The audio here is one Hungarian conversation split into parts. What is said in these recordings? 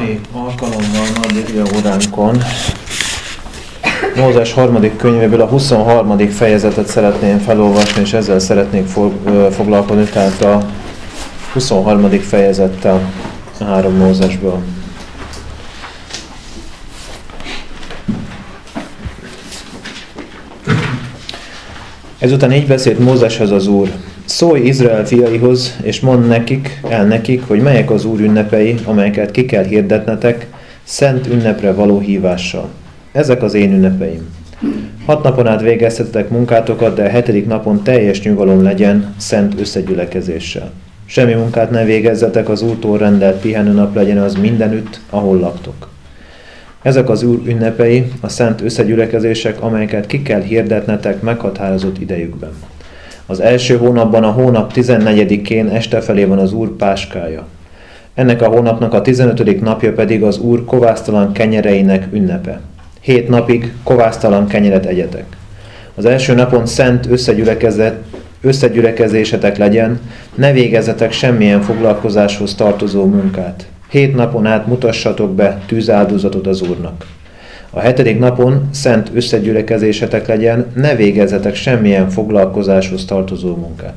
mai alkalommal nagy óránkon Mózes 3. könyvéből a 23. fejezetet szeretném felolvasni, és ezzel szeretnék foglalkozni, tehát a 23. fejezettel 3 Mózesből. Ezután így beszélt Mózeshez az Úr: Szólj Izrael fiaihoz, és mondd nekik, hogy melyek az Úr ünnepei, amelyeket ki kell hirdetnetek, szent ünnepre való hívással. Ezek az én ünnepeim. 6 napon át végeztetek munkátokat, de a 7. napon teljes nyugalom legyen, szent összegyülekezéssel. Semmi munkát ne végezzetek, az Úrtól rendelt pihenőnap legyen az mindenütt, ahol laktok. Ezek az Úr ünnepei, a szent összegyülekezések, amelyeket ki kell hirdetnetek meghatározott idejükben. Az első hónapban, a hónap 14-én este felé van az Úr páskája. Ennek a hónapnak a 15. napja pedig az Úr kovásztalan kenyereinek ünnepe. 7 napig kovásztalan kenyeret egyetek. Az első napon szent összegyülekezésetek legyen, ne végezzetek semmilyen foglalkozáshoz tartozó munkát. 7 napon át mutassatok be tűzáldozatot az Úrnak. A 7. napon szent összegyülekezésetek legyen, ne végezzetek semmilyen foglalkozáshoz tartozó munkát.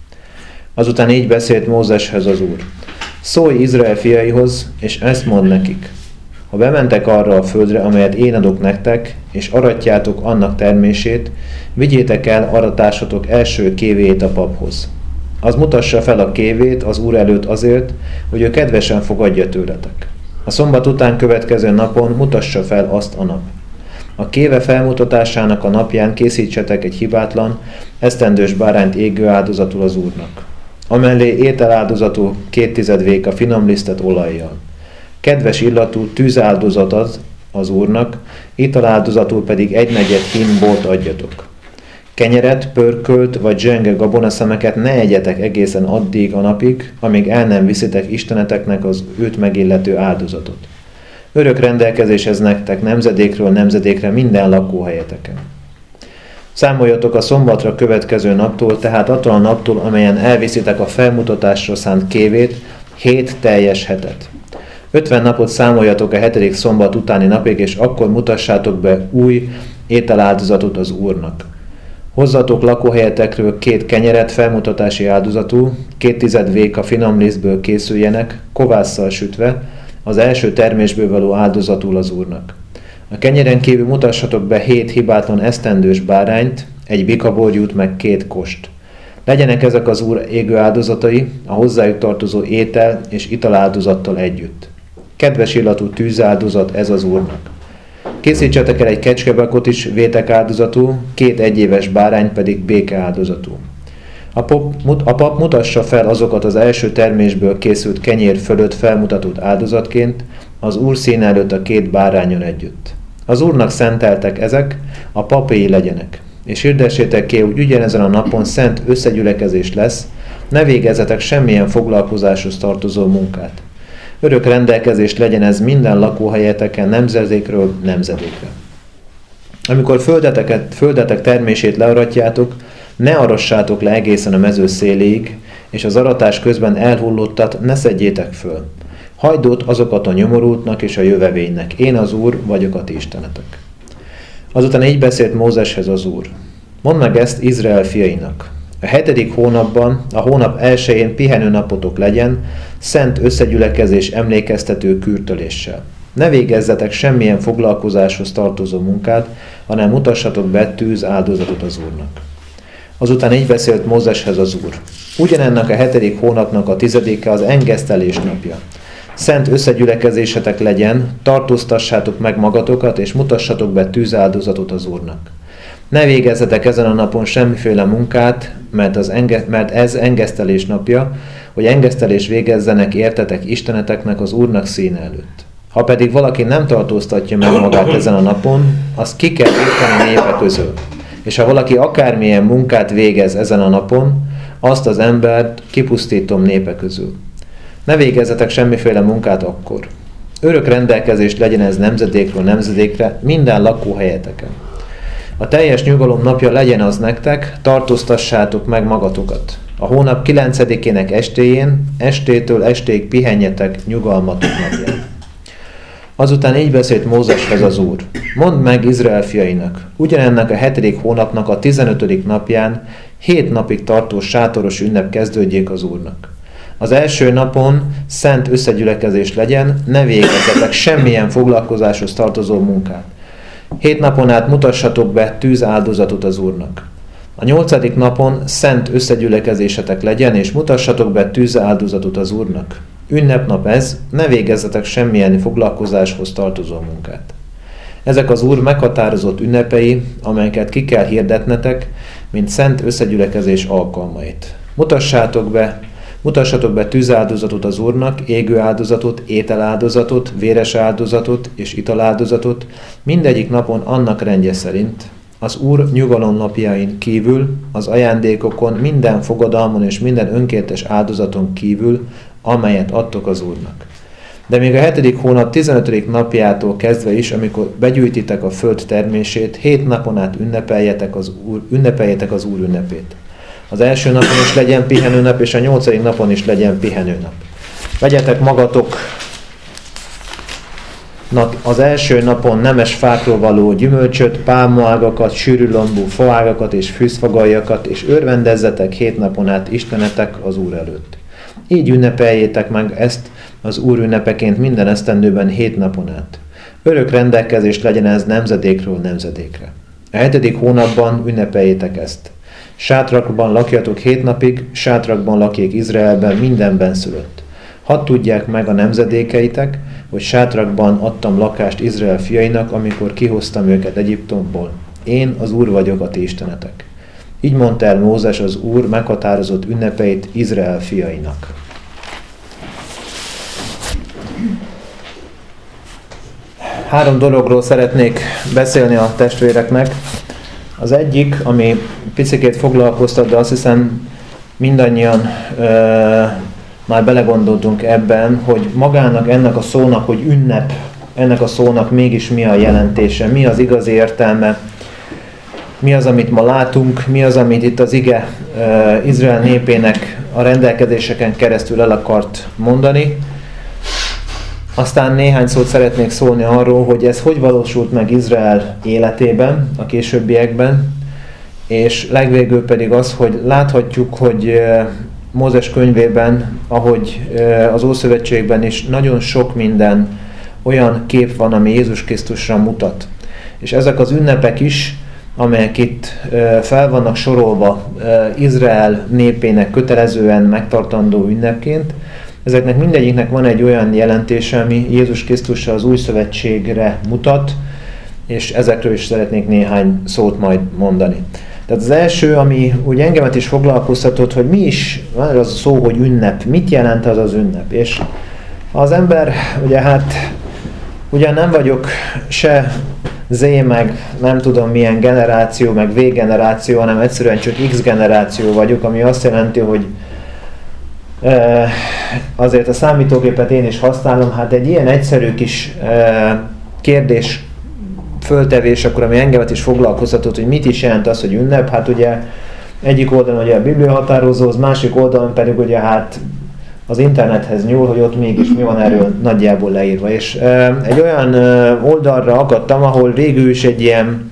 Azután így beszélt Mózeshez az Úr: Szólj Izrael fiaihoz, és ezt mondd nekik: Ha bementek arra a földre, amelyet én adok nektek, és aratjátok annak termését, vigyétek el aratásotok első kévéjét a paphoz. Az mutassa fel a kévét az Úr előtt azért, hogy ő kedvesen fogadja tőletek. A szombat után következő napon mutassa fel azt a nap. A kéve felmutatásának a napján készítsetek egy hibátlan, esztendős bárányt égő áldozatul az Úrnak. Amellé ételáldozatú 2 véka finom lisztet olajjal. Kedves illatú tűzáldozatot az Úrnak, italáldozatul pedig 1/4 hin bort adjatok. Kenyeret, pörkölt vagy zsenge gabonaszemeket ne egyetek egészen addig a napig, amíg el nem viszitek Isteneteknek az őt megillető áldozatot. Örök rendelkezés ez nektek nemzedékről nemzedékre minden lakóhelyeteken. Számoljatok a szombatra következő naptól, tehát attól a naptól, amelyen elviszitek a felmutatásra szánt kévét, 7 teljes hetet. 50 napot számoljatok a 7. szombat utáni napig, és akkor mutassátok be új ételáldozatot az Úrnak. Hozzatok lakóhelyetekről 2 kenyeret felmutatási áldozatul, 2 véka finom lisztből készüljenek, kovásszal sütve, az első termésből való áldozatul az Úrnak. A kenyeren kívül mutassatok be 7 hibátlan esztendős bárányt, 1 bikaborjút meg 2 kost. Legyenek ezek az Úr égő áldozatai, a hozzájuk tartozó étel és italáldozattal együtt. Kedves illatú tűzáldozat ez az Úrnak. Készítsetek el egy kecskebakot is vétek áldozatul, 2 egyéves bárányt pedig béke áldozatul. A pap mutassa fel azokat az első termésből készült kenyér fölött felmutatott áldozatként, az Úr színe előtt a 2 bárányon együtt. Az Úrnak szenteltek ezek, a papéi legyenek. És hirdessétek ki, hogy ugyanezen a napon szent összegyülekezés lesz, ne végezzetek semmilyen foglalkozáshoz tartozó munkát. Örök rendelkezés legyen ez minden lakóhelyeteken nemzedékről nemzedékre. Amikor földetek termését learatjátok, ne arassátok le egészen a mező széléig, és az aratás közben elhullottat ne szedjétek föl. Hagyd azokat a nyomorultnak és a jövevénynek. Én az Úr vagyok a ti istenetek. Azután így beszélt Mózeshez az Úr: Mondd meg ezt Izrael fiainak. A 7. hónapban, a hónap 1-én pihenőnapotok legyen, szent összegyülekezés emlékeztető kürtöléssel. Ne végezzetek semmilyen foglalkozáshoz tartozó munkát, hanem mutassatok be tűz áldozatot az Úrnak. Azután így beszélt Mózeshez az Úr: Ugyanennek a 7. hónapnak a 10-e az engesztelés napja. Szent összegyülekezésetek legyen, tartóztassátok meg magatokat, és mutassatok be tűzáldozatot az Úrnak. Ne végezzetek ezen a napon semmiféle munkát, mert ez engesztelés napja, hogy engesztelés végezzenek értetek Isteneteknek az Úrnak színe előtt. Ha pedig valaki nem tartóztatja meg magát ezen a napon, azt ki kell írtani a népe közül. És ha valaki akármilyen munkát végez ezen a napon, azt az embert kipusztítom népe közül. Ne végezzetek semmiféle munkát akkor. Örök rendelkezés legyen ez nemzedékről nemzedékre minden lakóhelyeteken. A teljes nyugalom napja legyen az nektek, tartóztassátok meg magatokat. A hónap 9-ének estéjén, estétől estéig pihenjetek nyugalmatok napján. Azután így beszélt Mózeshez az Úr: Mondd meg Izrael fiainak, ugyanennek a 7. hónapnak a 15. napján 7 napig tartó sátoros ünnep kezdődjék az Úrnak. Az első napon szent összegyülekezés legyen, ne végezzetek semmilyen foglalkozáshoz tartozó munkát. 7 napon át mutassatok be tűzáldozatot az Úrnak. A 8. napon szent összegyülekezésetek legyen, és mutassatok be tűzáldozatot az Úrnak. Ünnepnap ez, ne végezzetek semmilyen foglalkozáshoz tartozó munkát. Ezek az Úr meghatározott ünnepei, amelyeket ki kell hirdetnetek, mint szent összegyülekezés alkalmait. Mutassatok be tűzáldozatot az Úrnak, égő áldozatot, ételáldozatot, véres áldozatot és italáldozatot, mindegyik napon annak rendje szerint, az Úr nyugalom napjain kívül, az ajándékokon, minden fogadalmon és minden önkéntes áldozaton kívül, amelyet adtok az Úrnak. De még a 7. hónap 15. napjától kezdve is, amikor begyűjtitek a föld termését, 7 napon át ünnepeljetek az Úr ünnepét. Az első napon is legyen pihenőnap, és a 8. napon is legyen pihenőnap. Vegyetek magatoknak az első napon nemes fákról való gyümölcsöt, pálmaágakat, sűrű lombú faágakat és fűzfagaljakat, és örvendezzetek 7 napon át Istenetek az Úr előtt. Így ünnepeljétek meg ezt az Úr ünnepeként minden esztendőben 7 napon át. Örök rendelkezés legyen ez nemzedékről nemzedékre. A 7. hónapban ünnepeljétek ezt. Sátrakban lakjatok 7 napig, sátrakban lakjék Izraelben minden benszülött. Hadd tudják meg a nemzedékeitek, hogy sátrakban adtam lakást Izrael fiainak, amikor kihoztam őket Egyiptomból. Én az Úr vagyok a ti istenetek. Így mondta el Mózes az Úr meghatározott ünnepeit Izrael fiainak. Három dologról szeretnék beszélni a testvéreknek. Az egyik, ami picikét foglalkoztat, de azt hiszem mindannyian már belegondoltunk ebben, hogy magának ennek a szónak, hogy ünnep, ennek a szónak mégis mi a jelentése, mi az igazi értelme, mi az, amit ma látunk, mi az, amit itt az ige Izrael népének a rendelkezéseken keresztül el akart mondani. Aztán néhány szót szeretnék szólni arról, hogy ez hogy valósult meg Izrael életében, a későbbiekben, és legvégül pedig az, hogy láthatjuk, hogy Mózes könyvében, ahogy az Ószövetségben is nagyon sok minden olyan kép van, ami Jézus Krisztusra mutat. És ezek az ünnepek is, amelyek itt fel vannak sorolva Izrael népének kötelezően megtartandó ünnepként, ezeknek mindegyiknek van egy olyan jelentése, ami Jézus Krisztussal az új szövetségre mutat, és ezekről is szeretnék néhány szót majd mondani. Tehát az első, ami úgy engemet is foglalkoztatott, hogy mi is, van az a szó, hogy ünnep, mit jelent az az ünnep. És az ember, ugye nem vagyok se Z, meg nem tudom milyen generáció, meg V generáció, hanem egyszerűen csak X generáció vagyok, ami azt jelenti, hogy azért a számítógépet én is használom, hát egy ilyen egyszerű kis kérdés föltevés, akkor ami engemet is foglalkoztatott, hogy mit is jelent az, hogy ünnep, hát ugye egyik oldalon ugye a Biblia határozó, az másik oldalon pedig ugye hát az internethez nyúl, hogy ott mégis mi van erről nagyjából leírva. És egy olyan oldalra akadtam, ahol végül is egy ilyen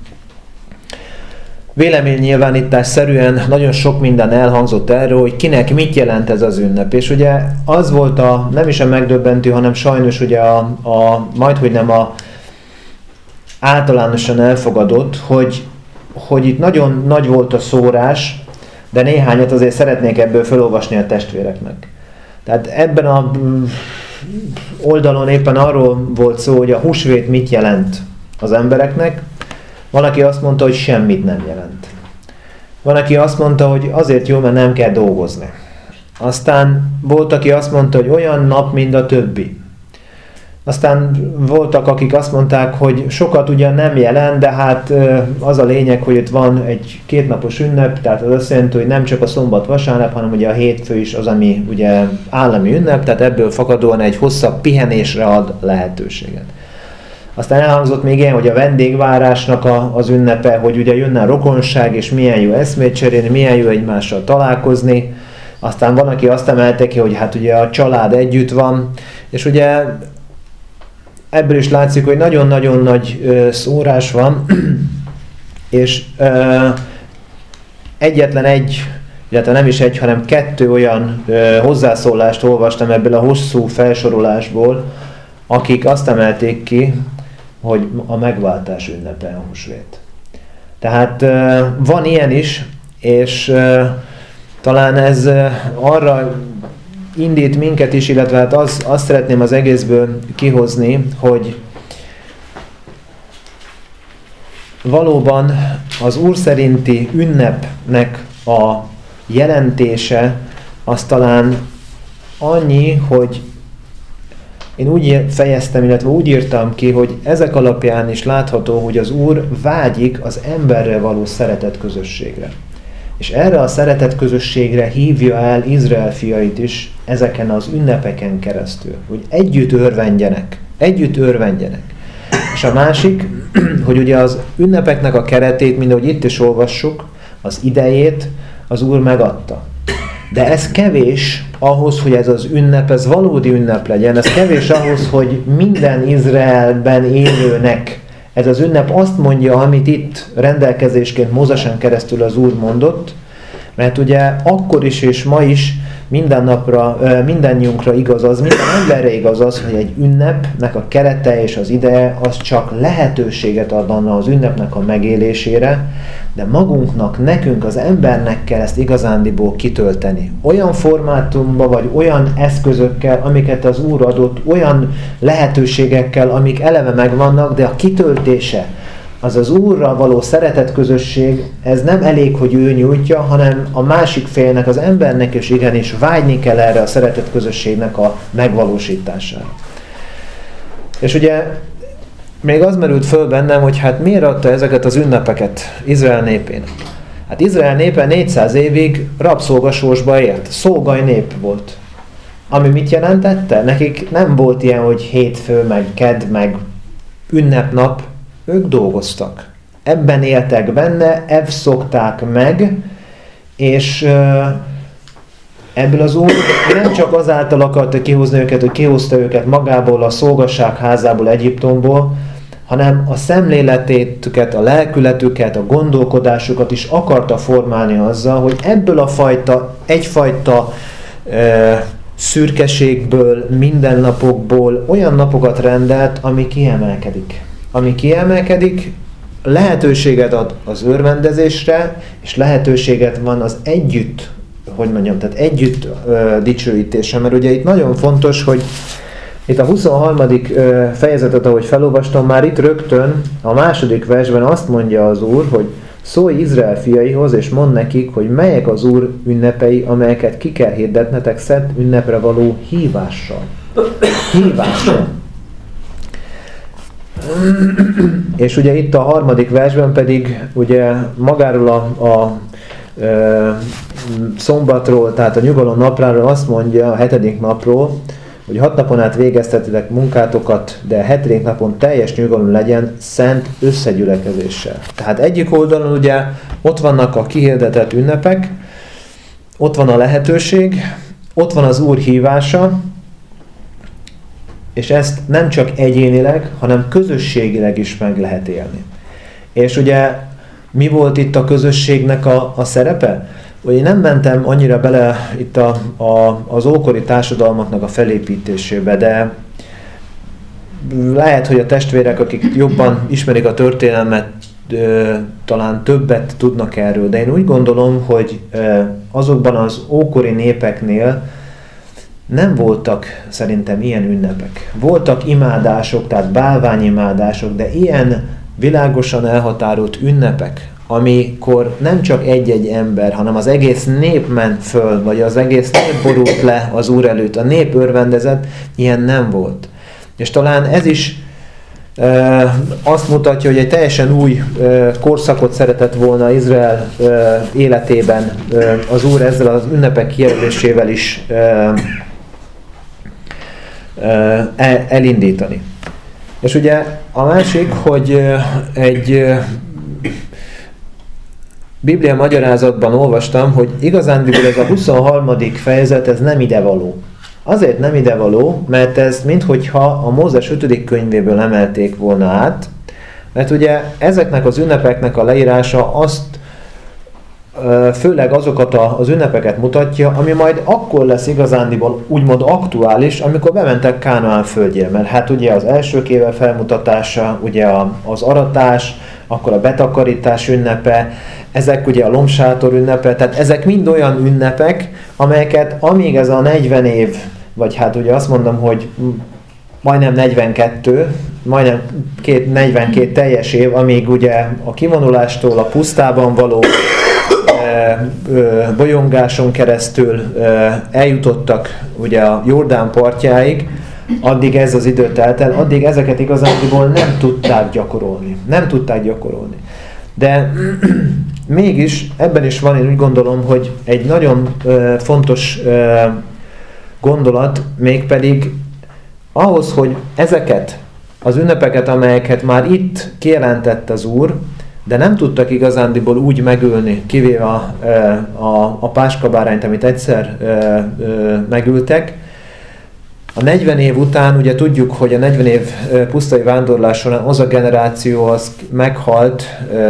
véleménynyilvánításszerűen nagyon sok minden elhangzott erről, hogy kinek mit jelent ez az ünnep. És ugye az volt nem is a megdöbbentő, hanem sajnos ugye majdhogy nem a általánosan elfogadott, hogy itt nagyon nagy volt a szórás, de néhányat azért szeretnék ebből felolvasni a testvéreknek. Tehát ebben a oldalon éppen arról volt szó, hogy a húsvét mit jelent az embereknek. Van, aki azt mondta, hogy semmit nem jelent. Van, aki azt mondta, hogy azért jó, mert nem kell dolgozni. Aztán volt, aki azt mondta, hogy olyan nap, mint a többi. Aztán voltak, akik azt mondták, hogy sokat ugyan nem jelent, de hát az a lényeg, hogy itt van egy 2 napos ünnep, tehát az azt jelenti, hogy nem csak a szombat-vasárnap, hanem ugye a hétfő is az, ami ugye állami ünnep, tehát ebből fakadóan egy hosszabb pihenésre ad lehetőséget. Aztán elhangzott még ilyen, hogy a vendégvárásnak az ünnepe, hogy ugye jönne a rokonság, és milyen jó eszmét cserélni, milyen jó egymással találkozni. Aztán van, aki azt emelte ki, hogy hát ugye a család együtt van, és ugye ebből is látszik, hogy nagyon-nagyon nagy szórás van, és egyetlen egy, illetve nem is egy, hanem 2 olyan hozzászólást olvastam ebből a hosszú felsorolásból, akik azt emelték ki, hogy a megváltás ünnepe a húsvét. Tehát van ilyen is, és talán ez arra indít minket is, illetve hát azt szeretném az egészből kihozni, hogy valóban az Úr szerinti ünnepnek a jelentése az talán annyi, hogy én úgy fejeztem, illetve úgy írtam ki, hogy ezek alapján is látható, hogy az Úr vágyik az emberrel való szeretet közösségre. És erre a szeretet közösségre hívja el Izrael fiait is ezeken az ünnepeken keresztül, hogy együtt örvendjenek. Együtt örvendjenek. És a másik, hogy ugye az ünnepeknek a keretét, mint ahogy itt is olvassuk, az idejét az Úr megadta. De ez kevés ahhoz, hogy ez az ünnep, ez valódi ünnep legyen. Ez kevés ahhoz, hogy minden Izraelben élőnek ez az ünnep azt mondja, amit itt rendelkezésként Mózesen keresztül az Úr mondott, mert ugye akkor is és ma is minden napra, mindannyiunkra igaz az, minden emberre igaz az, hogy egy ünnepnek a kerete és az ideje az csak lehetőséget adna az ünnepnek a megélésére, de magunknak, nekünk, az embernek kell ezt igazándiból kitölteni. Olyan formátumban, vagy olyan eszközökkel, amiket az Úr adott, olyan lehetőségekkel, amik eleve megvannak, de a kitöltése, az az Úrral való szeretetközösség, ez nem elég, hogy ő nyújtja, hanem a másik félnek, az embernek is igenis vágyni kell erre a szeretetközösségnek a megvalósítására. És ugye még az merült föl bennem, hogy hát miért adta ezeket az ünnepeket Izrael népének? Hát Izrael népe 400 évig rabszolgasorsba élt, szógaj nép volt. Ami mit jelentette? Nekik nem volt ilyen, hogy hétfő, meg kedd, meg ünnepnap, ők dolgoztak. Ebben éltek benne, ezt szokták meg, és ebből az Úr nem csak azáltal akarta kihozni őket, hogy kihozta őket magából, a szolgasság házából, Egyiptomból, hanem a szemléletüket, a lelkületüket, a gondolkodásukat is akarta formálni azzal, hogy ebből a egyfajta szürkeségből, mindennapokból olyan napokat rendelt, ami kiemelkedik. Ami kiemelkedik, lehetőséget ad az örvendezésre, és lehetőséget van az együtt, tehát együtt dicsőítésre. Mert ugye itt nagyon fontos, hogy itt a 23. fejezetet, ahogy felolvastam, már itt rögtön a 2. versben azt mondja az Úr, hogy szólj Izrael fiaihoz, és mondd nekik, hogy melyek az Úr ünnepei, amelyeket ki kell hirdetnetek szent ünnepre való hívással. Hívással. És ugye itt a 3. versben pedig ugye magáról a szombatról, tehát a nyugalom napjáról azt mondja a 7. napról, hogy 6 napon át végeztetitek munkátokat, de a 7. napon teljes nyugalom legyen szent összegyülekezéssel. Tehát egyik oldalon ugye ott vannak a kihirdetett ünnepek, ott van a lehetőség, ott van az Úr hívása, és ezt nem csak egyénileg, hanem közösségileg is meg lehet élni. És ugye mi volt itt a közösségnek a szerepe? Ugye nem mentem annyira bele itt az ókori társadalmaknak a felépítésébe, de lehet, hogy a testvérek, akik jobban ismerik a történelmet, talán többet tudnak erről, de én úgy gondolom, hogy azokban az ókori népeknél nem voltak szerintem ilyen ünnepek. Voltak imádások, tehát bálványimádások, de ilyen világosan elhatárolt ünnepek, amikor nem csak egy-egy ember, hanem az egész nép ment föl, vagy az egész nép borult le az Úr előtt, a nép örvendezett, ilyen nem volt. És talán ez is azt mutatja, hogy egy teljesen új korszakot szeretett volna Izrael életében az Úr ezzel az ünnepek kijelölésével is elindítani. És ugye a másik, hogy egy Biblia magyarázatban olvastam, hogy igazándiból ez a 23. fejezet, ez nem idevaló. Azért nem idevaló, mert ez minthogyha a Mózes 5. könyvéből emelték volna át, mert ugye ezeknek az ünnepeknek a leírása azt főleg azokat az ünnepeket mutatja, ami majd akkor lesz igazándiból úgymond aktuális, amikor bementek Kánaán földjére. Mert hát ugye az elsők éve felmutatása, ugye az aratás, akkor a betakarítás ünnepe, ezek ugye a lombsátor ünnepe, tehát ezek mind olyan ünnepek, amelyeket amíg ez a 40 év, vagy hát ugye azt mondom, hogy majdnem 42, majdnem 42 teljes év, amíg ugye a kivonulástól a pusztában való bolyongáson keresztül eljutottak ugye a Jordán partjáig, addig ez az idő telt el, addig ezeket igazándiból nem tudták gyakorolni. Nem tudták gyakorolni. De mégis ebben is van, én úgy gondolom, hogy egy nagyon fontos gondolat, mégpedig ahhoz, hogy ezeket az ünnepeket, amelyeket már itt kijelentett az Úr, de nem tudtak igazándiból úgy megülni, kivéve a páskabárányt, amit egyszer megültek. A 40 év után ugye tudjuk, hogy a 40 év pusztai vándorlás során az a generáció az meghalt,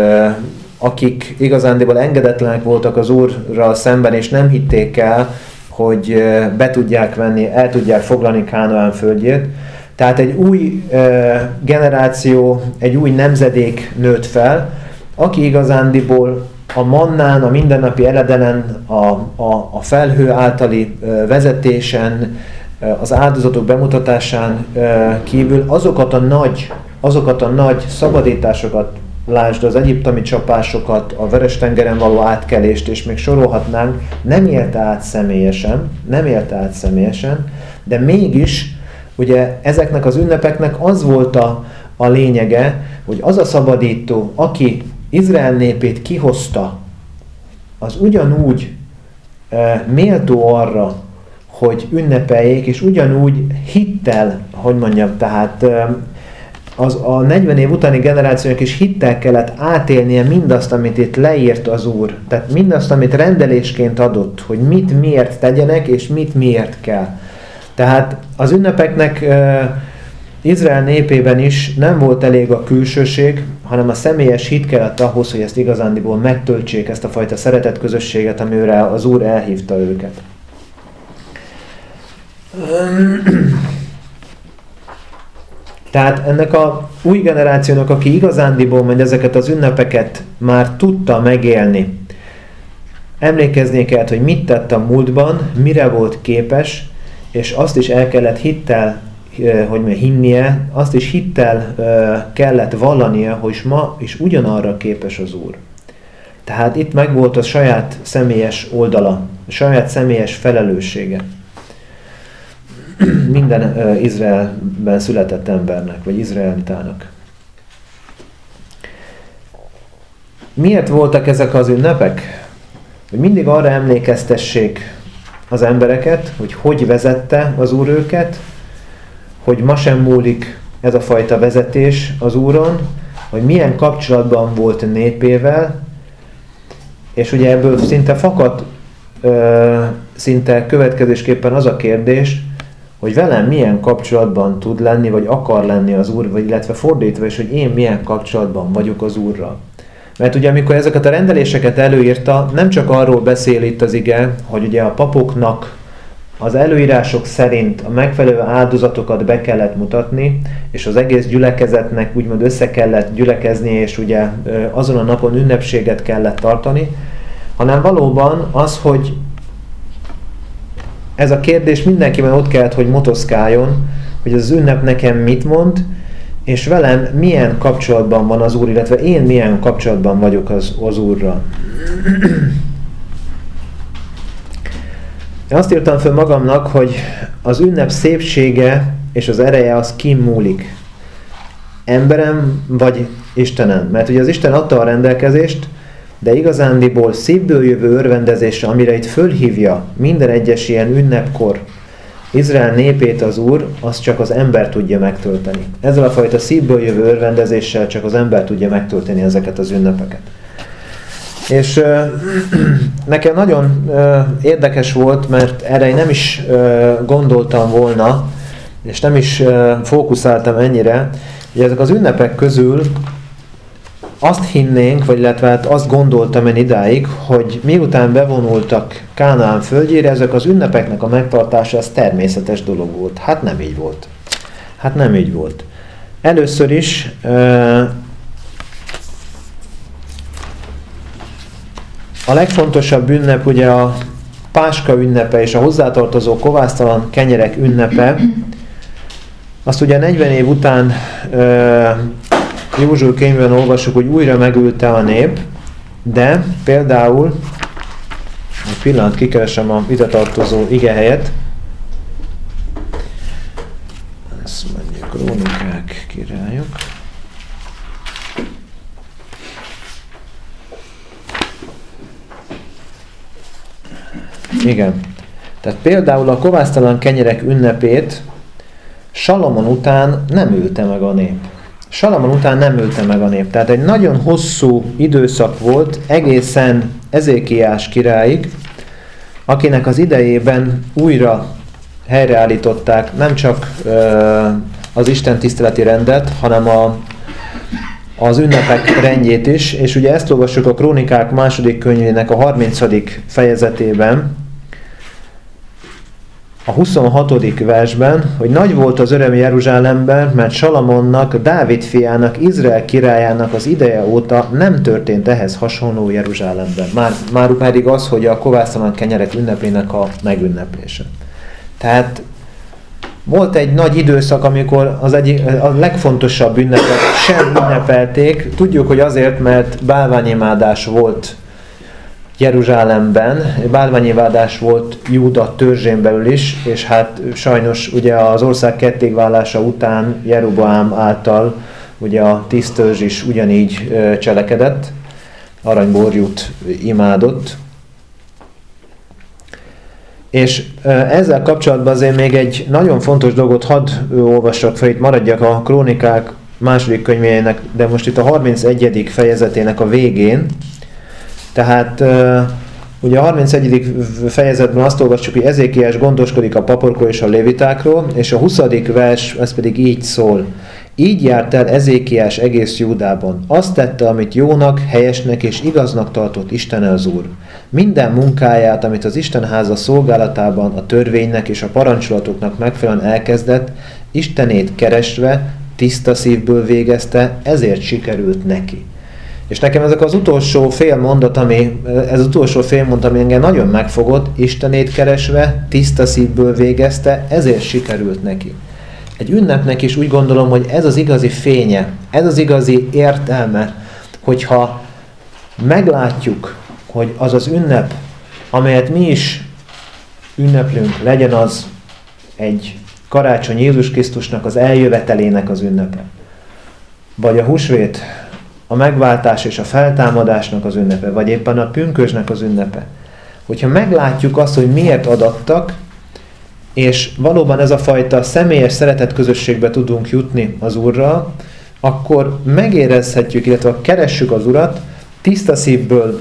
akik igazándiból engedetlenek voltak az Úrral szemben, és nem hitték el, hogy be tudják venni, el tudják foglalni Kánaán földjét. Tehát egy új generáció, egy új nemzedék nőtt fel, aki igazándiból a mannán, a mindennapi eledelen, a felhő általi vezetésen, az áldozatok bemutatásán kívül azokat a nagy szabadításokat, lásd az egyiptomi csapásokat, a Veres-tengeren való átkelést, és még sorolhatnánk, nem élte át személyesen, de mégis ugye ezeknek az ünnepeknek az volt a lényege, hogy az a szabadító, aki Izrael népét kihozta, az ugyanúgy méltó arra, hogy ünnepeljék, és ugyanúgy hittel, hogy mondjam, tehát a 40 év utáni generációnak is hittel kellett átélnie mindazt, amit itt leírt az Úr. Tehát mindazt, amit rendelésként adott, hogy mit miért tegyenek, és mit miért kell. Tehát az ünnepeknek Izrael népében is nem volt elég a külsőség, hanem a személyes hit kellett ahhoz, hogy ezt igazándiból megtöltsék, ezt a fajta szeretett közösséget, amire az Úr elhívta őket. Tehát ennek a új generációnak, aki igazándiból majd ezeket az ünnepeket már tudta megélni, emlékezni kellett, hogy mit tett a múltban, mire volt képes, és azt is el kellett hinnie, azt is hittel kellett vallania, hogy ma is ugyanarra képes az Úr. Tehát itt megvolt a saját személyes oldala, a saját személyes felelőssége minden Izraelben született embernek, vagy izraelitának. Miért voltak ezek az ünnepek? Hogy mindig arra emlékeztessék az embereket, hogy vezette az Úr őket, hogy ma sem múlik ez a fajta vezetés az Úron, hogy milyen kapcsolatban volt népével, és ugye ebből szinte fakad, szinte következésképpen az a kérdés, hogy velem milyen kapcsolatban tud lenni, vagy akar lenni az Úr, vagy illetve fordítva is, hogy én milyen kapcsolatban vagyok az Úrral. Mert ugye amikor ezeket a rendeléseket előírta, nem csak arról beszél itt az ige, hogy ugye a papoknak az előírások szerint a megfelelő áldozatokat be kellett mutatni, és az egész gyülekezetnek úgymond össze kellett gyülekezni, és ugye azon a napon ünnepséget kellett tartani, hanem valóban az, hogy ez a kérdés mindenkiben ott kellett, hogy motoszkáljon, hogy az ünnep nekem mit mond, és velem milyen kapcsolatban van az Úr, illetve én milyen kapcsolatban vagyok az Úrral. Én azt írtam föl magamnak, hogy az ünnep szépsége és az ereje az kin múlik. Emberem vagy Istenen. Mert ugye az Isten adta a rendelkezést, de igazándiból szívből jövő örvendezésre, amire itt fölhívja minden egyes ilyen ünnepkor Izrael népét az Úr, az csak az ember tudja megtölteni. Ezzel a fajta szívből jövő örvendezéssel csak az ember tudja megtölteni ezeket az ünnepeket. És nekem nagyon érdekes volt, mert erre én nem is gondoltam volna, és nem is fókuszáltam ennyire, hogy ezek az ünnepek közül azt hinnénk, vagy illetve hát azt gondoltam én idáig, hogy miután bevonultak Kánaán földjére, ezek az ünnepeknek a megtartása az természetes dolog volt. Hát nem így volt. Hát nem így volt. Először is a legfontosabb ünnep ugye a Páska ünnepe és a hozzátartozó kovásztalan kenyerek ünnepe. Azt ugye 40 év után Józsué könyvben olvassuk, hogy újra megülte a nép, de például, egy pillanat kikeresem a ide tartozó igehelyet, ezt mondjuk Krónikák, Királyok. Igen. Tehát például a kovásztalan kenyerek ünnepét Salamon után nem ülte meg a nép. Salamon után nem ülte meg a nép. Tehát egy nagyon hosszú időszak volt egészen Ezékiás királyig, akinek az idejében újra helyreállították nem csak az Isten tiszteleti rendet, hanem az ünnepek rendjét is, és ugye ezt olvassuk a Krónikák második könyvének a 30. fejezetében, a 26. versben, hogy nagy volt az öröm Jeruzsálemben, mert Salamonnak, Dávid fiának, Izrael királyának az ideje óta nem történt ehhez hasonló Jeruzsálemben. Már pedig az, hogy a kovásztalan kenyerek ünnepének a megünneplése. Tehát volt egy nagy időszak, amikor a legfontosabb ünnepet sem ünnepelték. Tudjuk, hogy azért, mert bálványimádás volt Jeruzsálemben, bálványimádás volt Júda törzsén belül is, és hát sajnos ugye az ország kettéválása után Jeroboám által ugye a 10 törzs is ugyanígy cselekedett, aranyborjút imádott. És ezzel kapcsolatban azért még egy nagyon fontos dolgot hadd olvassak fel, itt maradjak a Krónikák második könyvének, de most itt a 31. fejezetének a végén. Tehát ugye a 31. fejezetben azt olvassuk, hogy Ezékiás gondoskodik a paporkról és a lévitákról, és a 20. vers, ez pedig így szól. Így járt el Ezékiás egész Júdában. Azt tette, amit jónak, helyesnek és igaznak tartott Istene az Úr. Minden munkáját, amit az Istenháza szolgálatában a törvénynek és a parancsolatoknak megfelelően elkezdett, Istenét keresve, tiszta szívből végezte, ezért sikerült neki. És nekem ezek az utolsó fél mondat, ami engem nagyon megfogott, Istenét keresve, tiszta szívből végezte, ezért sikerült neki. Egy ünnepnek is úgy gondolom, hogy ez az igazi fénye, ez az igazi értelme, hogyha meglátjuk, hogy az az ünnep, amelyet mi is ünneplünk, legyen az egy karácsony Jézus Krisztusnak az eljövetelének az ünnepe, vagy a húsvét, a megváltás és a feltámadásnak az ünnepe, vagy éppen a pünkösdnek az ünnepe. Hogyha meglátjuk azt, hogy miért adattak, és valóban ez a fajta személyes szeretetközösségbe tudunk jutni az Úrral, akkor megérezhetjük, illetve keressük az Urat, tiszta szívből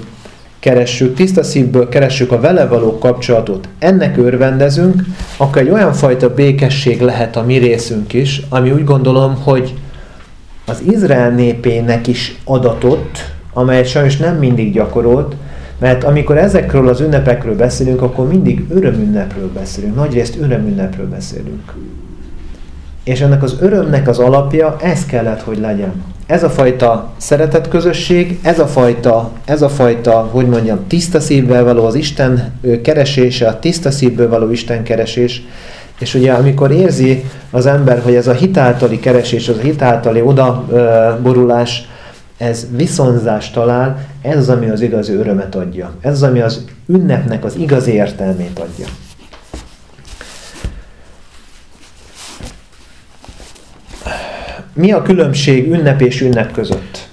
keressük a vele való kapcsolatot, ennek örvendezünk, akkor egy olyan fajta békesség lehet a mi részünk is, ami úgy gondolom, hogy az Izrael népének is adatott, amelyet sajnos nem mindig gyakorolt, mert amikor ezekről az ünnepekről beszélünk, akkor mindig örömünnepről beszélünk, nagyrészt örömünnepről beszélünk. És ennek az örömnek az alapja, ez kellett, hogy legyen. Ez a fajta szeretetközösség, ez a fajta, hogy mondjam, tiszta szívvel való az Isten keresése, a tiszta szívből való Isten keresés, és ugye amikor érzi az ember, hogy ez a hitáltali keresés, az a hitáltali odaborulás, ez viszonzást talál, ez az, ami az igazi örömet adja. Ez az, ami az ünnepnek az igazi értelmét adja. Mi a különbség ünnep és ünnep között?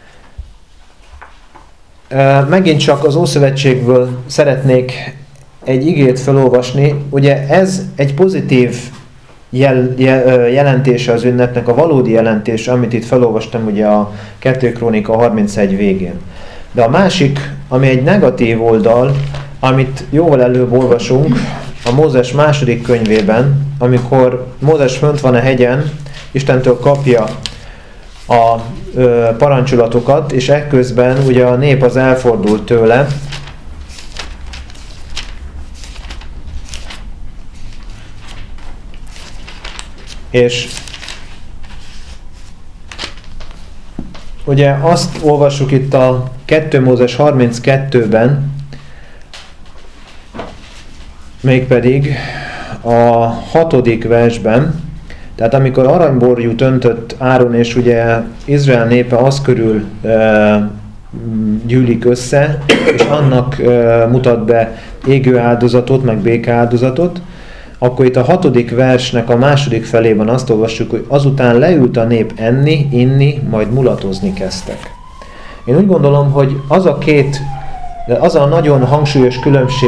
Megint csak az Ószövetségből szeretnék egy igét felolvasni. Ugye ez egy pozitív jelentése az ünnepnek, a valódi jelentése, amit itt felolvastam ugye a 2 Krónika 31 végén. De a másik ami egy negatív oldal, amit jóval előbb olvasunk a Mózes második könyvében, amikor Mózes fönt van a hegyen, Istentől kapja a parancsolatokat, és ekközben ugye a nép az elfordult tőle, és ugye azt olvassuk itt a 2 Mózes 32-ben, mégpedig a 6. versben, tehát amikor aranyborjút öntött Áron, és ugye Izrael népe az körül gyűlik össze, és annak mutat be égő áldozatot, meg békeáldozatot, akkor itt a 6. versnek a második felében azt olvassuk, hogy azután leült a nép enni, inni, majd mulatozni kezdtek. Én úgy gondolom, hogy az a nagyon hangsúlyos különbség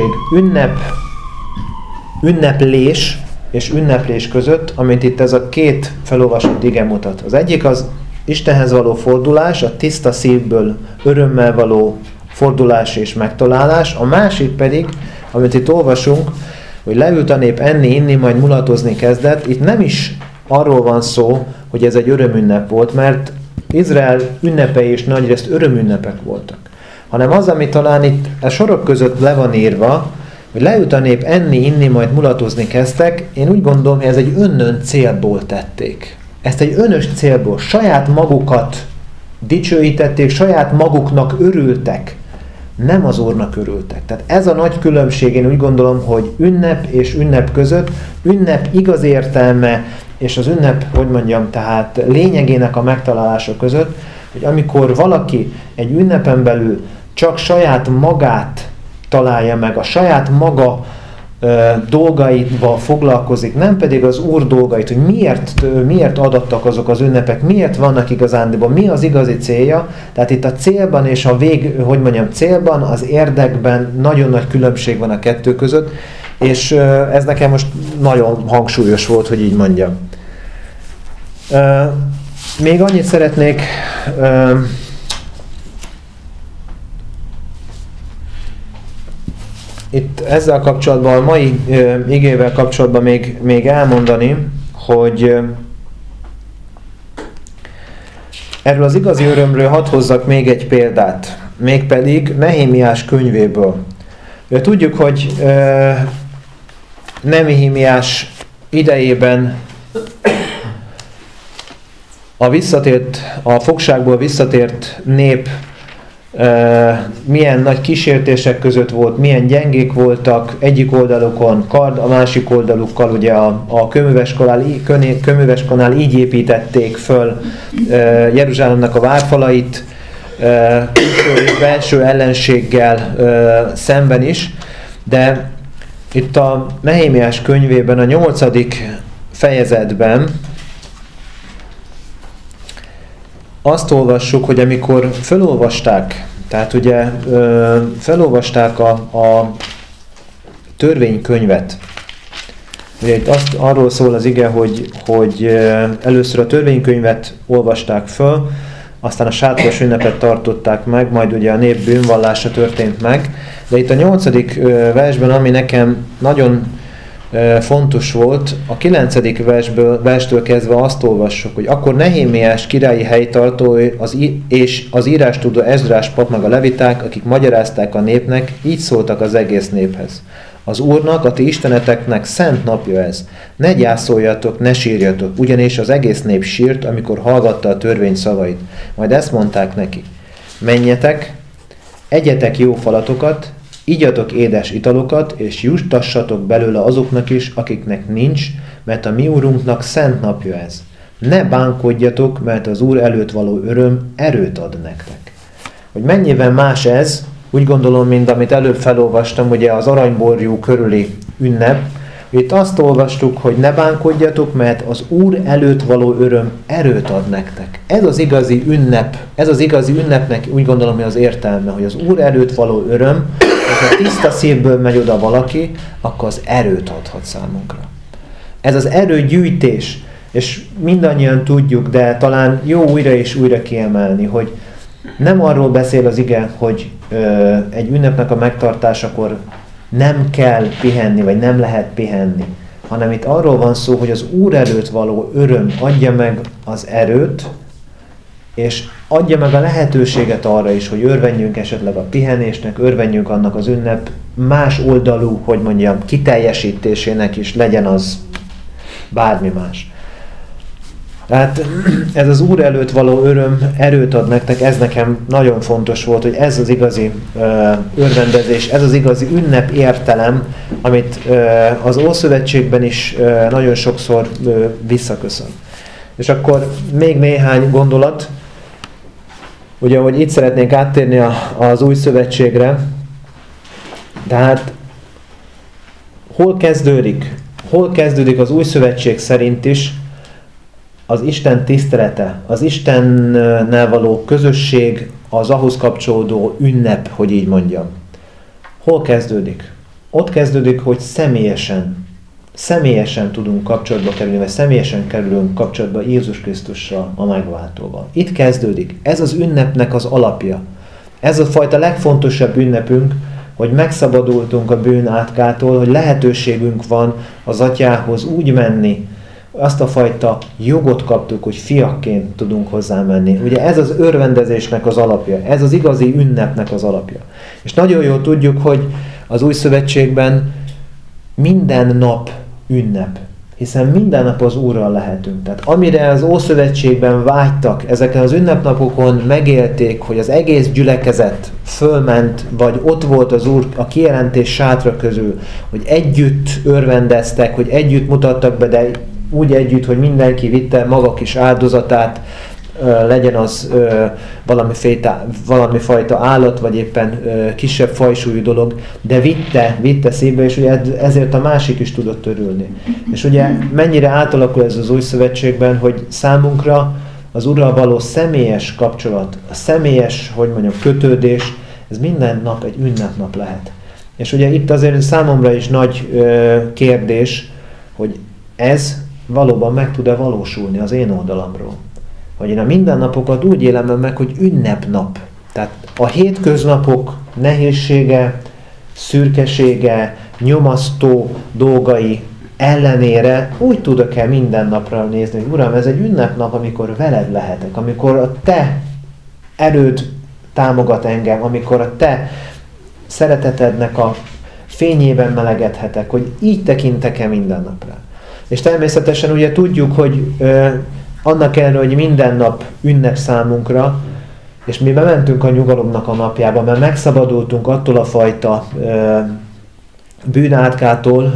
ünneplés és ünneplés között, amit itt ez a két felolvasott ige mutat. Az egyik az Istenhez való fordulás, a tiszta szívből örömmel való fordulás és megtalálás, a másik pedig, amit itt olvasunk, hogy leült a nép enni, inni, majd mulatozni kezdett. Itt nem is arról van szó, hogy ez egy örömünnep volt, mert Izrael ünnepei is nagyrészt örömünnepek voltak, hanem az, ami talán itt a sorok között le van írva, hogy leült a nép enni, inni, majd mulatozni kezdtek. Én úgy gondolom, hogy ez egy önnön célból tették. Ezt egy önös célból, saját magukat dicsőítették, saját maguknak örültek, nem az Úrnak örültek. Tehát ez a nagy különbség, én úgy gondolom, hogy ünnep és ünnep között, ünnep igaz értelme és az ünnep, hogy mondjam, tehát lényegének a megtalálása között, hogy amikor valaki egy ünnepen belül csak saját magát találja meg, a saját maga dolgaival foglalkozik, nem pedig az Úr dolgait, hogy miért adattak azok az ünnepek, miért vannak igazándiból, mi az igazi célja. Tehát itt a célban és a célban, az érdekben nagyon nagy különbség van a kettő között, és ez nekem most nagyon hangsúlyos volt, hogy így mondjam. Még annyit szeretnék itt ezzel kapcsolatban, a mai igével kapcsolatban még elmondani, hogy erről az igazi örömről hadd hozzak még egy példát, mégpedig Nehémiás könyvéből. Tudjuk, hogy Nehémiás idejében a fogságból visszatért nép milyen nagy kísértések között volt, milyen gyengék voltak, egyik oldalukon kard, a másik oldalukkal ugye a kőműveskonál így építették föl Jeruzsálemnek a várfalait, belső ellenséggel szemben is, de itt a Nehémiás könyvében, a 8. fejezetben azt olvassuk, hogy amikor felolvasták, tehát ugye felolvasták a törvénykönyvet, ugye itt arról szól az ige, hogy először a törvénykönyvet olvasták föl, aztán a sátoros ünnepet tartották meg, majd ugye a nép bűnvallása történt meg, de itt a 8. versben, ami nekem nagyon fontos volt, a 9. verstől kezdve azt olvassuk, hogy akkor Nehémiás királyi helytartó és az írástudó Ezrás pap meg a leviták, akik magyarázták a népnek, így szóltak az egész néphez. Az Úrnak, a ti isteneteknek szent napja ez. Ne gyászoljatok, ne sírjatok, ugyanis az egész nép sírt, amikor hallgatta a törvény szavait. Majd ezt mondták neki. Menjetek, egyetek jó falatokat, igyatok édes italokat, és juttassatok belőle azoknak is, akiknek nincs, mert a mi Úrunknak szent napja ez. Ne bánkodjatok, mert az Úr előtt való öröm erőt ad nektek. Hogy mennyivel más ez, úgy gondolom, mint amit előbb felolvastam, ugye az aranyborjú körüli ünnep. Itt azt olvastuk, hogy ne bánkodjatok, mert az Úr előtt való öröm erőt ad nektek. Ez az igazi ünnep, ez az igazi ünnepnek úgy gondolom, hogy az értelme, hogy az Úr előtt való öröm, hogyha tiszta szívből megy oda valaki, akkor az erőt adhat számunkra. Ez az erőgyűjtés, és mindannyian tudjuk, de talán jó újra és újra kiemelni, hogy nem arról beszél az ige, hogy egy ünnepnek a megtartásakor nem kell pihenni, vagy nem lehet pihenni, hanem itt arról van szó, hogy az Úr előtt való öröm adja meg az erőt, és adja meg a lehetőséget arra is, hogy örvenjünk esetleg a pihenésnek, örvenjünk annak az ünnep más oldalú, hogy mondjam, kiteljesítésének is, legyen az bármi más. Tehát ez az Úr előtt való öröm erőt ad nektek, ez nekem nagyon fontos volt, hogy ez az igazi örvendezés, ez az igazi ünnep értelem, amit az Ószövetségben is nagyon sokszor visszaköszön. És akkor még néhány gondolat, ugye, hogy itt szeretnénk áttérni az Új Szövetségre, tehát hol kezdődik az Új Szövetség szerint is az Isten tisztelete, az Istennel való közösség, az ahhoz kapcsolódó ünnep, hogy így mondjam. Hol kezdődik? Ott kezdődik, hogy személyesen tudunk kapcsolatba kerülni, vagy személyesen kerülünk kapcsolatba Jézus Krisztussal, a megváltóval. Itt kezdődik. Ez az ünnepnek az alapja. Ez a fajta legfontosabb ünnepünk, hogy megszabadultunk a bűn átkától, hogy lehetőségünk van az Atyához úgy menni, azt a fajta jogot kaptuk, hogy fiakként tudunk hozzá menni. Ugye ez az örvendezésnek az alapja, ez az igazi ünnepnek az alapja. És nagyon jól tudjuk, hogy az Új Szövetségben minden nap ünnep, hiszen minden nap az Úrral lehetünk. Tehát amire az Ószövetségben vágytak, ezeken az ünnepnapokon megélték, hogy az egész gyülekezet fölment, vagy ott volt az Úr a kijelentés sátra közül, hogy együtt örvendeztek, hogy együtt mutattak be, de úgy együtt, hogy mindenki vitte maga kis áldozatát, legyen az valami fajta állat, vagy éppen kisebb fajsúlyú dolog, de vitte szívbe, és ugye ezért a másik is tudott örülni. És ugye mennyire átalakul ez az Új Szövetségben, hogy számunkra az Urral való személyes kapcsolat, a személyes, hogy mondjam, kötődés, ez minden nap egy ünnepnap lehet. És ugye itt azért számomra is nagy kérdés, hogy ez valóban meg tud-e valósulni az én oldalamról. Hogy én a mindennapokat úgy élem meg, hogy ünnepnap. Tehát a hétköznapok nehézsége, szürkesége, nyomasztó dolgai ellenére úgy tudok-e minden napra nézni, hogy Uram, ez egy ünnepnap, amikor veled lehetek, amikor a te erőd támogat engem, amikor a te szeretetednek a fényében melegedhetek, hogy így tekintek-e minden napra. És természetesen ugye tudjuk, hogy annak ellenére, hogy minden nap ünnep számunkra, és mi bementünk a nyugalomnak a napjába, mert megszabadultunk attól a fajta bűnátkától,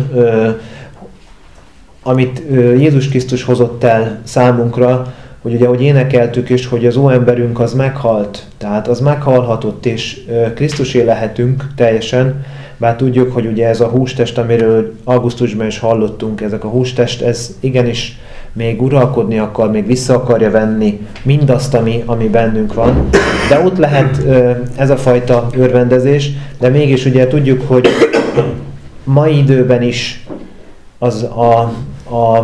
amit Jézus Krisztus hozott el számunkra, hogy ugye, ahogy énekeltük is, hogy az óemberünk az meghalt, tehát az meghalhatott, és Krisztusé lehetünk teljesen, bár tudjuk, hogy ugye ez a hústest, amiről augusztusban is hallottunk, ezek a hústest, ez igenis még uralkodni akar, még vissza akarja venni mindazt, ami bennünk van. De ott lehet ez a fajta örvendezés, de mégis ugye tudjuk, hogy mai időben is az a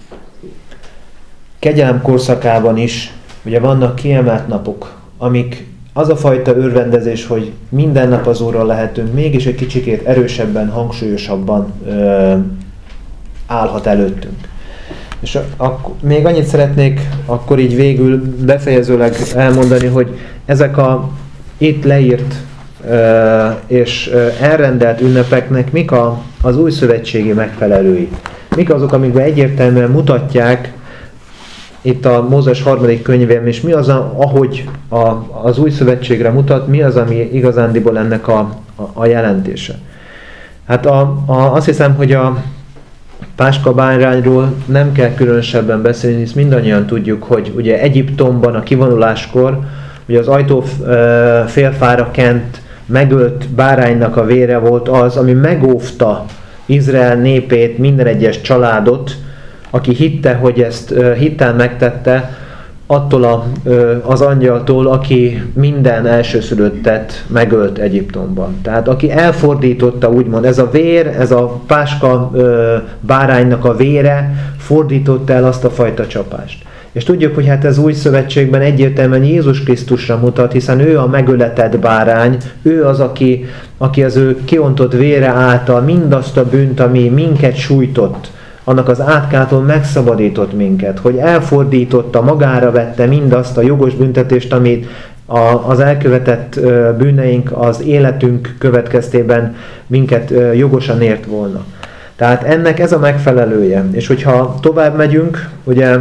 kegyelem korszakában is ugye vannak kiemelt napok, amik az a fajta örvendezés, hogy minden nap az Úrral lehetünk, mégis egy kicsikét erősebben, hangsúlyosabban állhat előttünk. És még annyit szeretnék akkor így végül befejezőleg elmondani, hogy ezek a itt leírt és elrendelt ünnepeknek mik az új szövetségi megfelelői. Mik azok, amikben egyértelműen mutatják itt a Mózes 3. könyvében, és mi az, ahogy az új szövetségre mutat, mi az, ami igazándiból ennek a jelentése. Hát azt hiszem, hogy a Páska bárányról nem kell különösebben beszélni, hisz mindannyian tudjuk, hogy ugye Egyiptomban a kivonuláskor ugye az ajtó félfára kent megölt báránynak a vére volt az, ami megóvta Izrael népét, minden egyes családot, aki hitte, hogy ezt hittel megtette, attól az angyaltól, aki minden elsőszülöttet megölt Egyiptomban. Tehát aki elfordította, úgymond, ez a vér, ez a Páska báránynak a vére fordította el azt a fajta csapást. És tudjuk, hogy hát ez új szövetségben egyértelműen Jézus Krisztusra mutat, hiszen ő a megöletett bárány, ő az, aki az ő kiontott vére által mindazt a bűnt, ami minket sújtott, annak az átkától megszabadított minket, hogy elfordította, magára vette mindazt a jogos büntetést, amit az elkövetett bűneink az életünk következtében minket jogosan ért volna. Tehát ennek ez a megfelelője. És hogyha tovább megyünk, ugye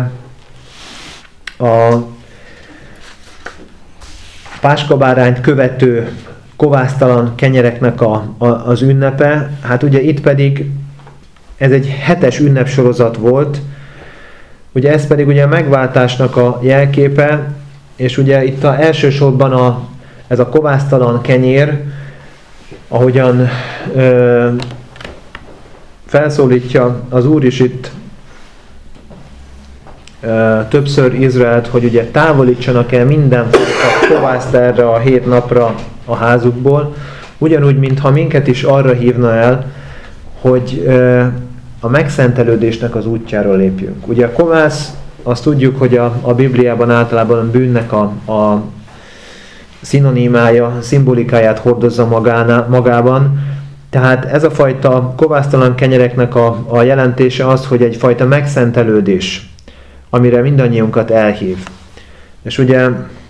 a páskabárányt követő kovásztalan kenyereknek az ünnepe, hát ugye itt pedig ez egy 7-es ünnepsorozat volt, ugye ez pedig ugye a megváltásnak a jelképe, és ugye itt elsősorban ez a kovásztalan kenyér, ahogyan felszólítja az Úr is itt többször Izraelt, hogy ugye távolítsanak el mindenfajta kovászt erre a 7 napra a házukból, ugyanúgy, mintha minket is arra hívna el, hogy a megszentelődésnek az útjára lépjünk. Ugye a kovász, azt tudjuk, hogy a Bibliában általában a bűnnek a szinonimája, szimbolikáját hordozza magában. Tehát ez a fajta kovásztalan kenyereknek a jelentése az, hogy egyfajta megszentelődés, amire mindannyiunkat elhív. És ugye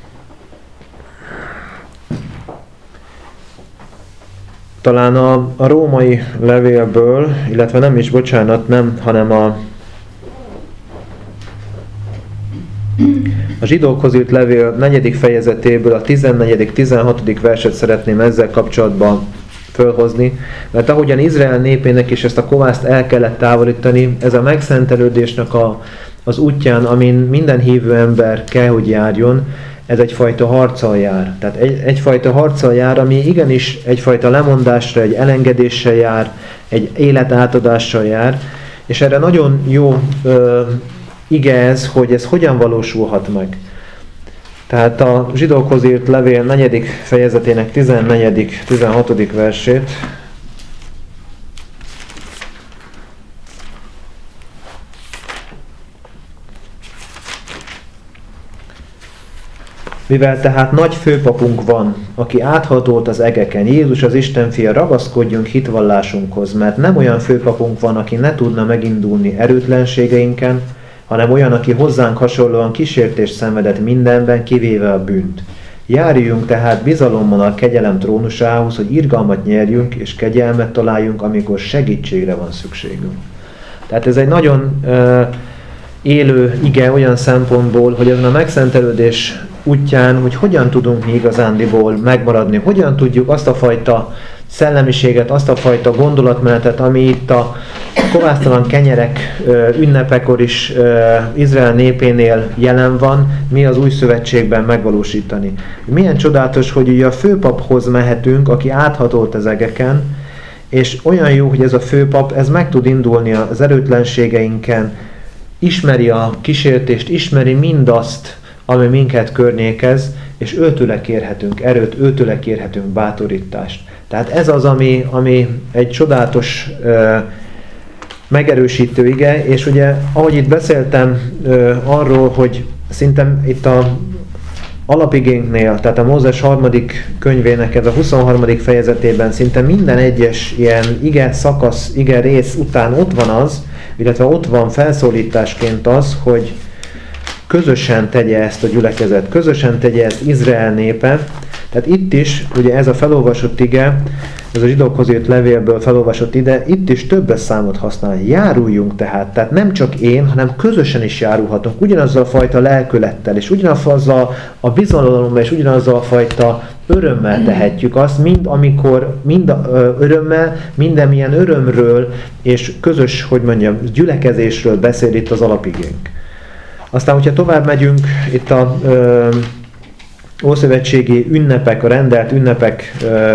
talán a római levélből, illetve nem, hanem a zsidókhoz írt levél 4. fejezetéből a 14.-16. verset szeretném ezzel kapcsolatban fölhozni, mert ahogyan Izrael népének is ezt a kovászt el kellett távolítani, ez a megszentelődésnek az útján, amin minden hívő ember kell, hogy járjon, ez egyfajta harccal jár. Tehát egyfajta harccal jár, ami igenis egyfajta lemondásra, egy elengedéssel jár, egy életátadással jár, és erre nagyon jó ige ez, hogy ez hogyan valósulhat meg. Tehát a zsidókhoz írt levél 4. fejezetének 14.-16. versét. Mivel tehát nagy főpapunk van, aki áthatolt az egeken, Jézus az Isten fia, ragaszkodjunk hitvallásunkhoz, mert nem olyan főpapunk van, aki ne tudna megindulni erőtlenségeinken, hanem olyan, aki hozzánk hasonlóan kísértést szenvedett mindenben, kivéve a bűnt. Járjunk tehát bizalommal a kegyelem trónusához, hogy irgalmat nyerjünk és kegyelmet találjunk, amikor segítségre van szükségünk. Tehát ez egy nagyon élő ige olyan szempontból, hogy ezen a megszentelődés útján, hogy hogyan tudunk mi igazándiból megmaradni, hogyan tudjuk azt a fajta szellemiséget, azt a fajta gondolatmenetet, ami itt a kovásztalan kenyerek ünnepekor is Izrael népénél jelen van, mi az új szövetségben megvalósítani. Milyen csodálatos, hogy ugye a főpaphoz mehetünk, aki áthatolt az egeken, és olyan jó, hogy ez a főpap, ez meg tud indulni az erőtlenségeinken, ismeri a kísértést, ismeri mindazt, ami minket környékez, és őtőle kérhetünk erőt, őtőle kérhetünk bátorítást. Tehát ez az, ami egy csodálatos megerősítő ige, és ugye, ahogy itt beszéltem arról, hogy szinte itt a alapigénknél, tehát a Mózes 3. könyvének ez a 23. fejezetében szinte minden egyes ilyen ige szakasz, ige rész után ott van az, illetve ott van felszólításként az, hogy közösen tegye ezt a gyülekezet, közösen tegye ezt Izrael népe. Tehát itt is, ugye ez a felolvasott ige, ez a zsidókhoz írt levélből felolvasott ide, itt is többes számot használ. Járuljunk tehát nem csak én, hanem közösen is járulhatunk, ugyanazzal a fajta lelkülettel, és ugyanazzal a bizalommal, és ugyanazzal a fajta örömmel tehetjük azt, mind örömmel, mindenmilyen örömről, és közös, gyülekezésről beszél itt az alapigénk. Aztán, hogyha tovább megyünk, itt a ószövetségi ünnepek, a rendelt ünnepek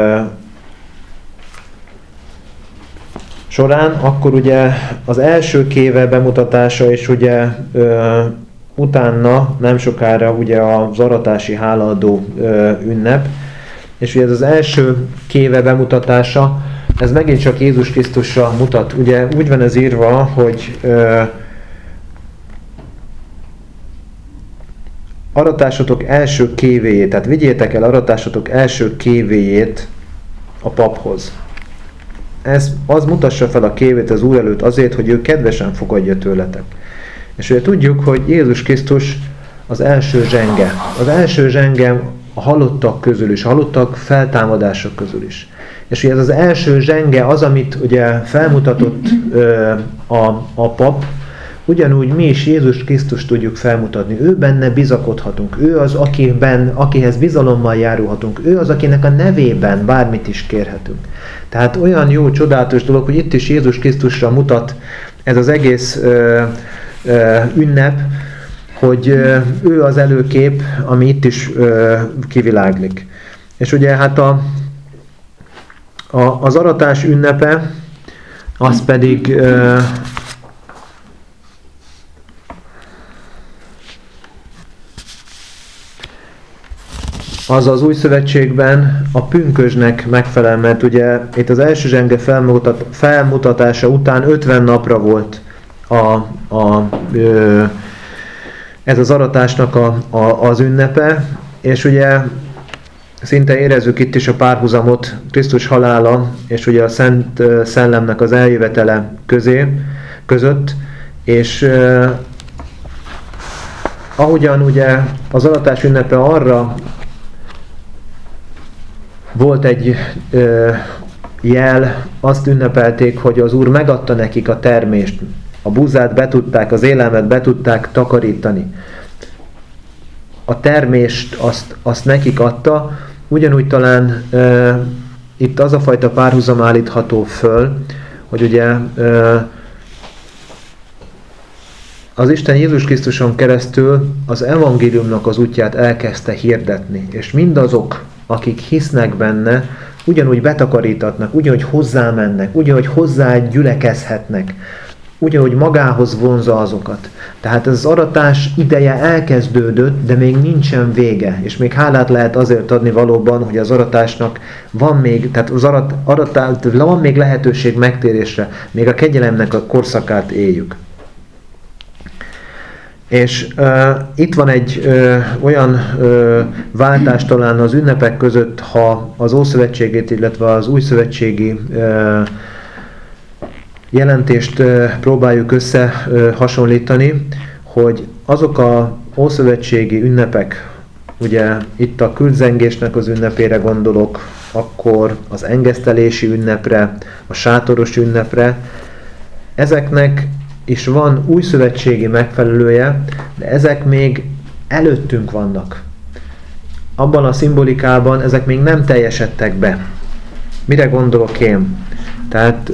során, akkor ugye az első kéve bemutatása, és ugye utána nem sokára ugye az aratási hálaadó ünnep, és ugye ez az első kéve bemutatása, ez megint csak Jézus Krisztusra mutat. Ugye úgy van ez írva, hogy aratásotok első kévéjét, tehát vigyétek el aratásotok első kévéjét a paphoz. Az mutassa fel a kévét az Úr előtt azért, hogy ő kedvesen fogadja tőletek. És ugye tudjuk, hogy Jézus Krisztus az első zsenge. Az első zsenge a halottak közül is, a halottak feltámadások közül is. És ugye ez az első zsenge az, amit ugye felmutatott a pap, ugyanúgy mi is Jézus Krisztus tudjuk felmutatni. Ő benne bizakodhatunk. Ő az, akihez bizalommal járulhatunk. Ő az, akinek a nevében bármit is kérhetünk. Tehát olyan jó, csodálatos dolog, hogy itt is Jézus Krisztusra mutat ez az egész ünnep, hogy ő az előkép, ami itt is kiviláglik. És ugye hát az aratás ünnepe, az pedig az az új szövetségben a pünkösdnek megfelel, mert ugye itt az első zsenge felmutatása után 50 napra volt ez az aratásnak az ünnepe, és ugye szinte érezzük itt is a párhuzamot Krisztus halála és ugye a Szent Szellemnek az eljövetele között, és ahogyan ugye az aratás ünnepe arra volt egy jel, azt ünnepelték, hogy az Úr megadta nekik a termést, a búzát betudták, az élelmet betudták takarítani. A termést azt nekik adta, ugyanúgy talán itt az a fajta párhuzam állítható föl, hogy ugye az Isten Jézus Krisztuson keresztül az evangéliumnak az útját elkezdte hirdetni, és mindazok, akik hisznek benne, ugyanúgy betakarítatnak, ugyanúgy hozzámennek, ugyanúgy hozzá gyülekezhetnek, ugyanúgy magához vonza azokat. Tehát ez az aratás ideje elkezdődött, de még nincsen vége, és még hálát lehet azért adni valóban, hogy az aratásnak van még, tehát az van még lehetőség megtérésre, még a kegyelemnek a korszakát éljük. És itt van egy olyan váltás talán az ünnepek között, ha az Ószövetségét, illetve az Újszövetségi jelentést próbáljuk összehasonlítani, hogy azok a ószövetségi ünnepek, ugye itt a küldzengésnek az ünnepére gondolok, akkor az engesztelési ünnepre, a sátoros ünnepre, ezeknek is van újszövetségi megfelelője, de ezek még előttünk vannak. Abban a szimbolikában ezek még nem teljesedtek be. Mire gondolok én? Tehát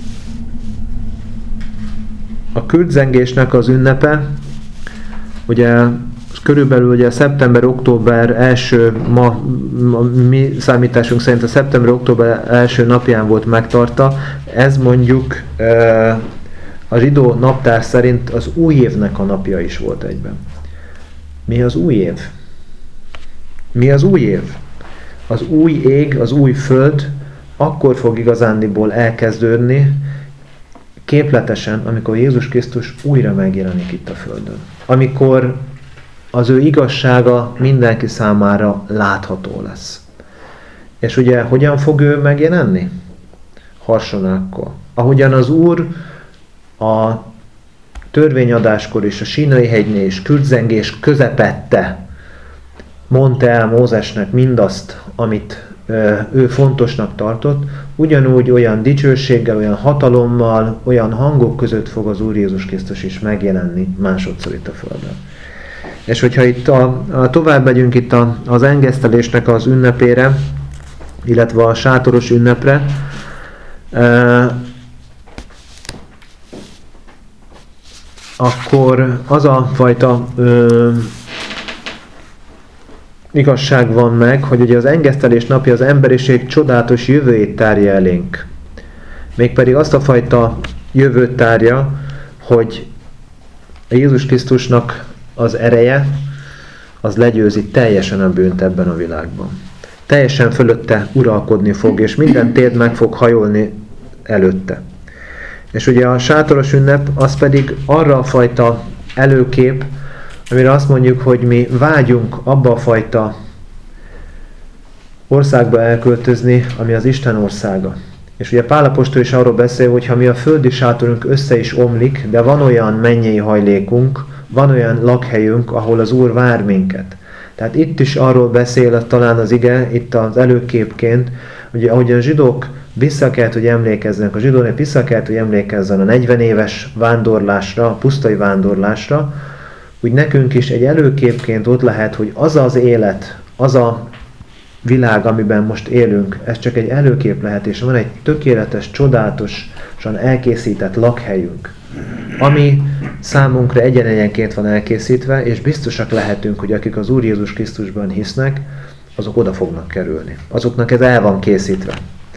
a küldzengésnek az ünnepe, ugye körülbelül ugye szeptember-október első, mi számításunk szerint a szeptember-október első napján volt megtartva, ez mondjuk a zsidó naptár szerint az új évnek a napja is volt egyben. Mi az új év? Mi az új év? Az új ég, az új föld akkor fog igazándiból elkezdődni, képletesen, amikor Jézus Krisztus újra megjelenik itt a földön. Amikor az ő igazsága mindenki számára látható lesz. És ugye hogyan fog ő megjelenni? Harsonákkor. Ahogyan az Úr a törvényadáskor és a Sínai hegynél és küldzengés közepette mondta el Mózesnek mindazt, amit ő fontosnak tartott, ugyanúgy olyan dicsőséggel, olyan hatalommal, olyan hangok között fog az Úr Jézus Krisztus is megjelenni másodszor itt a Földön. És hogyha itt tovább megyünk itt az engesztelésnek az ünnepére, illetve a sátoros ünnepre, akkor az a fajta igazság van meg, hogy ugye az engesztelés napja az emberiség csodálatos jövőjét tárja elénk. Mégpedig azt a fajta jövőt tárja, hogy a Jézus Krisztusnak az ereje, az legyőzi teljesen a bűnt ebben a világban. Teljesen fölötte uralkodni fog, és minden térd meg fog hajolni előtte. És ugye a sátoros ünnep az pedig arra a fajta előkép, amire azt mondjuk, hogy mi vágyunk abba a fajta országba elköltözni, ami az Isten országa. És ugye Pál apostol is arról beszél, hogy ha mi a földi sátorunk össze is omlik, de van olyan mennyei hajlékunk, van olyan lakhelyünk, ahol az Úr vár minket. Tehát itt is arról beszél talán az ige, itt az előképként, hogy ahogy a zsidók vissza kellett, hogy emlékezzenek, a zsidó nép vissza kellett, hogy emlékezzen a 40 éves vándorlásra, a pusztai vándorlásra, úgy nekünk is egy előképként ott lehet, hogy az az élet, az a világ, amiben most élünk, ez csak egy előkép lehet, és van egy tökéletes, csodálatosan elkészített lakhelyünk, ami számunkra egyen-egyenként van elkészítve, és biztosak lehetünk, hogy akik az Úr Jézus Krisztusban hisznek, azok oda fognak kerülni. Azoknak ez el van készítve.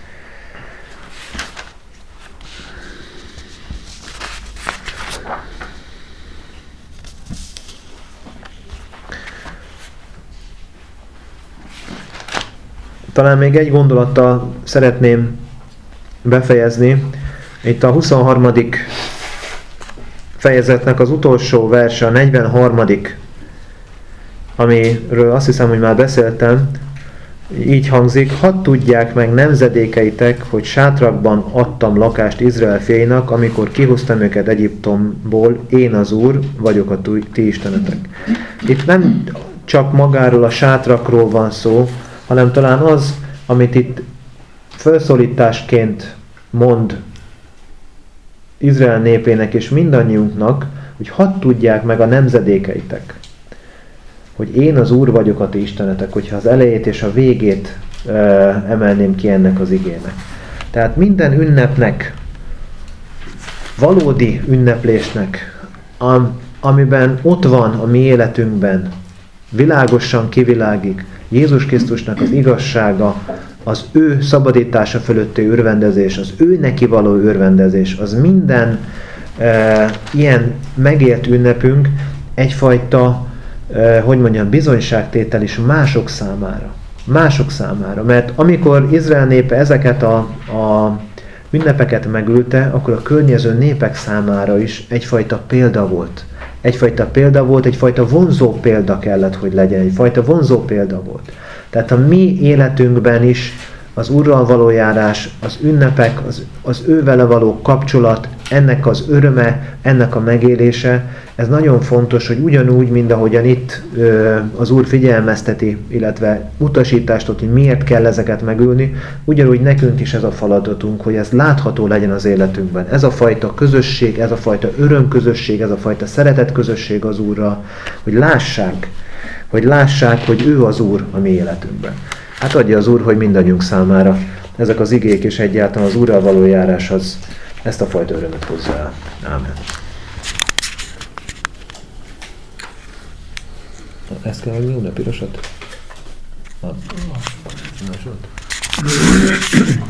Talán még egy gondolattal szeretném befejezni. Itt a 23. fejezetnek az utolsó verse, a 43. amiről azt hiszem, hogy már beszéltem, így hangzik: hadd tudják meg nemzedékeitek, hogy sátrakban adtam lakást Izrael fiainak, amikor kihoztam őket Egyiptomból, én az Úr vagyok a ti istenetek. Itt nem csak magáról a sátrakról van szó, hanem talán az, amit itt felszólításként mond Izrael népének és mindannyiunknak, hogy hadd tudják meg a nemzedékeitek, hogy én az Úr vagyok a ti istenetek, hogyha az elejét és a végét emelném ki ennek az igének. Tehát minden ünnepnek, valódi ünneplésnek, amiben ott van a mi életünkben, világosan kivilágik Jézus Krisztusnak az igazsága, az ő szabadítása fölötti örvendezés, az ő neki való örvendezés, az minden ilyen megélt ünnepünk egyfajta, bizonyságtétel is mások számára. Mások számára. Mert amikor Izrael népe ezeket a ünnepeket megülte, akkor a környező népek számára is egyfajta példa volt. Egyfajta vonzó példa kellett, hogy legyen. Egyfajta vonzó példa volt. Tehát a mi életünkben is az Úrral való járás, az ünnepek, az ő vele való kapcsolat, ennek az öröme, ennek a megélése, ez nagyon fontos, hogy ugyanúgy, mint ahogyan itt az Úr figyelmezteti, illetve utasítást ad, hogy miért kell ezeket megülni, ugyanúgy nekünk is ez a feladatunk, hogy ez látható legyen az életünkben. Ez a fajta közösség, ez a fajta örömközösség, ez a fajta szeretetközösség az Úrral, hogy lássák, hogy ő az Úr a mi életünkben. Hát adja az Úr, hogy mindannyiunk számára ezek az igék és egyáltalán az Úrral való járás az ezt a fajta örömet hozza el. Ámen. Ezt kell megnyomni a pirosat? Másod?